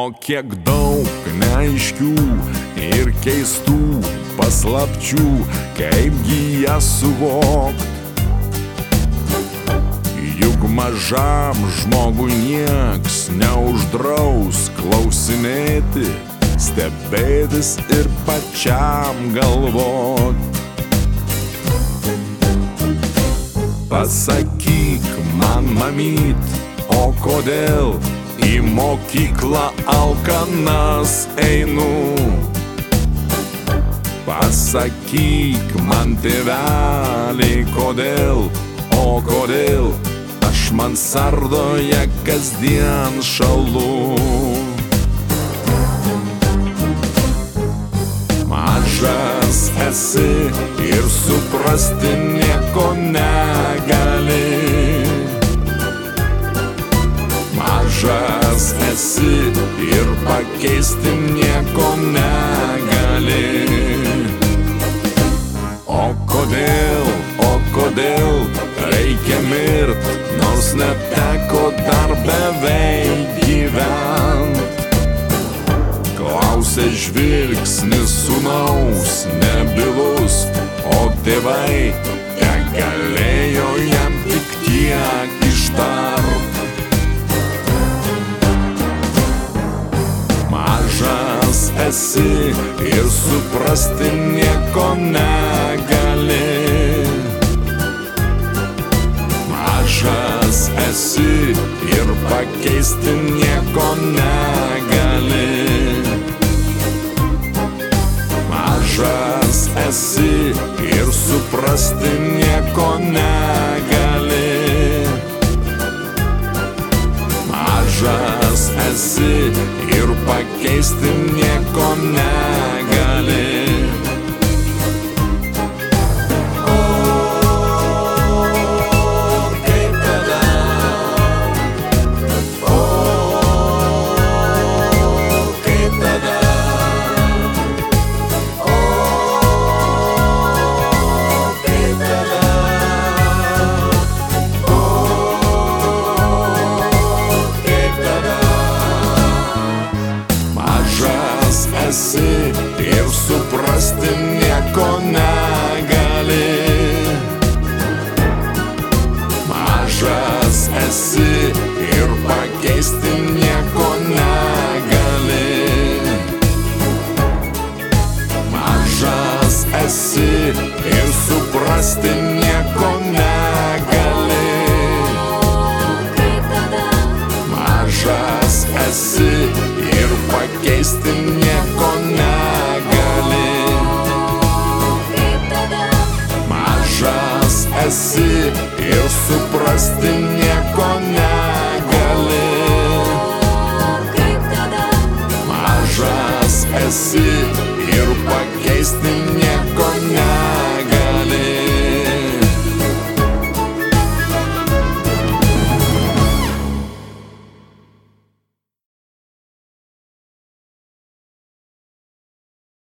O kiek daug neaiškių ir keistų paslapčių, kaipgi jas suvokt. Juk mažam žmogui nieks neuždraus klausinėti, stebėtis ir pačiam galvot. Pasakyk man, mamyt, o kodėl į mokyklą alkanas einu? Pasakyk man, tėveliai, kodėl, o kodėl aš mansardoje kasdien šąlu? Mažas esi ir suprasti nieko negali. Mažas esi ir pakeisti nieko negali. O kodėl reikia mirt, nors neteko dar beveik gyvent? Klausė žvilgsnis sūnaus nebylus, o tėvai galėjo jam tik tiek ištart. Mažas esi ir suprasti nieko negali. Mažas esi ir pakeisti nieko negali. Mažas esi ir suprasti nieko negali. Mažas esi ir pakeisti nieko negali. Esi ir suprasti nieko negali. Mažas esi ir pakeisti nieko negali. Mažas esi ir suprasti nieko negali. Mažas esi ir pakeisti nieko negali. Mažas esi ir suprasti nieko negali. Mažas esi ir pakeisti